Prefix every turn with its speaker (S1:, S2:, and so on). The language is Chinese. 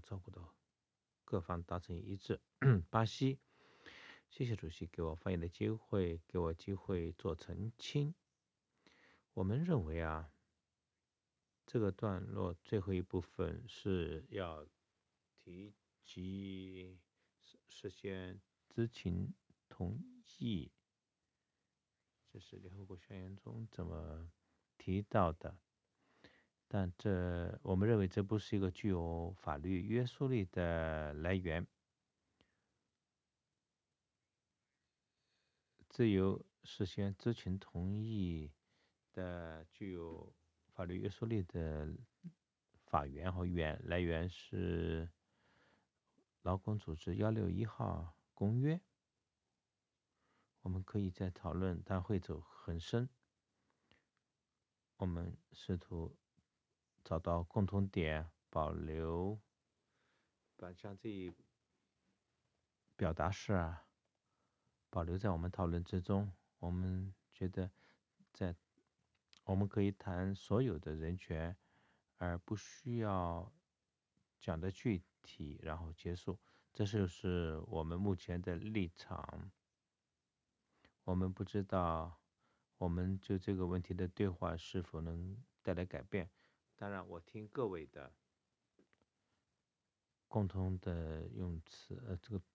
S1: 照顾到各方达成一致。巴西，谢谢主席给我发言的机会，给我机会做澄清。我们认为啊，这个段落最后一部分是要提及事先知情同意，这是联合国宣言中怎么提到的。但我们认为这不是一个具有法律约束力的来源。自由事先知情同意的具有法律约束力的法源和来源是劳工组织161号公约。我们可以再讨论，但会走很深。我们试图找到共同点，把像这一表达式啊保留在我们讨论之中。我们觉得我们可以谈所有的人权，而不需要讲的具体然后结束。这就是我们目前的立场。我们不知道我们就这个问题的对话是否能带来改变。当然我听各位的共同的用词，这个